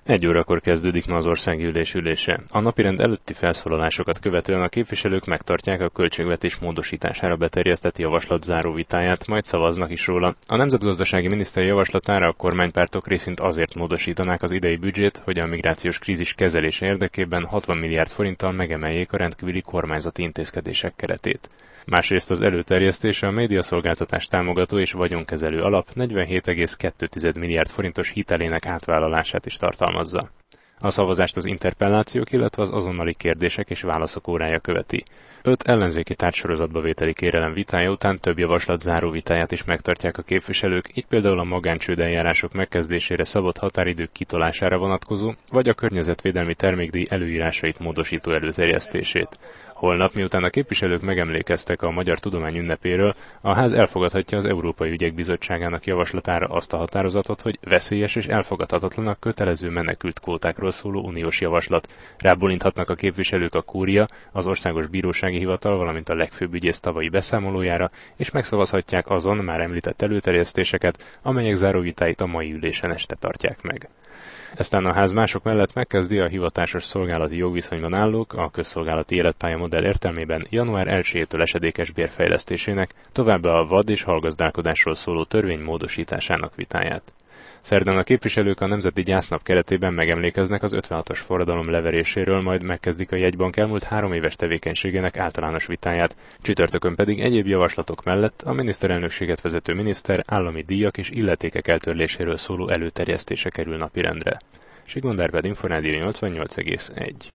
1 órakor kezdődik ma az országgyűlés ülése. A napirend előtti felszólalásokat követően a képviselők megtartják a költségvetés módosítására beterjesztett javaslat záró vitáját, majd szavaznak is róla. A nemzetgazdasági miniszter javaslatára a kormánypártok részint azért módosítanák az idei büdzsét, hogy a migrációs krízis kezelése érdekében 60 milliárd forinttal megemeljék a rendkívüli kormányzati intézkedések keretét. Másrészt az előterjesztése a médiaszolgáltatás támogató és vagyonkezelő alap 47,2 milliárd forintos hitelének átvállalását is tartalmazza. A szavazást az interpellációk, illetve az azonnali kérdések és válaszok órája követi. 5 ellenzéki tárgysorozatba vételi kérelem vitája után több javaslat záró vitáját is megtartják a képviselők, így például a magáncsőd eljárások megkezdésére szabott határidők kitolására vonatkozó, vagy a környezetvédelmi termékdíj előírásait módosító előterjesztését. Holnap, miután a képviselők megemlékeztek a Magyar Tudomány ünnepéről, a ház elfogadhatja az Európai Ügyek Bizottságának javaslatára azt a határozatot, hogy veszélyes és elfogadhatatlan a kötelező menekült kvótákról szóló uniós javaslat. Rábólinthatnak a képviselők a kúria, az Országos Bírósági Hivatal, valamint a legfőbb ügyész tavalyi beszámolójára, és megszavazhatják azon már említett előterjesztéseket, amelyek záróvitáit a mai ülésen este tartják meg. Eztán a ház mások mellett megkezdi a hivatásos szolgálati jogviszonyban állók a közszolgálati életpálya modell értelmében január 1-től esedékes bérfejlesztésének, továbbá a vad- és hallgazdálkodásról szóló törvény módosításának vitáját. Szerdán a képviselők a Nemzeti Gyásznap keretében megemlékeznek az 56-os forradalom leveréséről, majd megkezdik a jegybank elmúlt 3 éves tevékenységének általános vitáját, csütörtökön pedig egyéb javaslatok mellett a miniszterelnökséget vezető miniszter állami díjak és illetékek eltörléséről szóló előterjesztése kerül napirendre. Sigmund Árpád, Inforádió 88,1.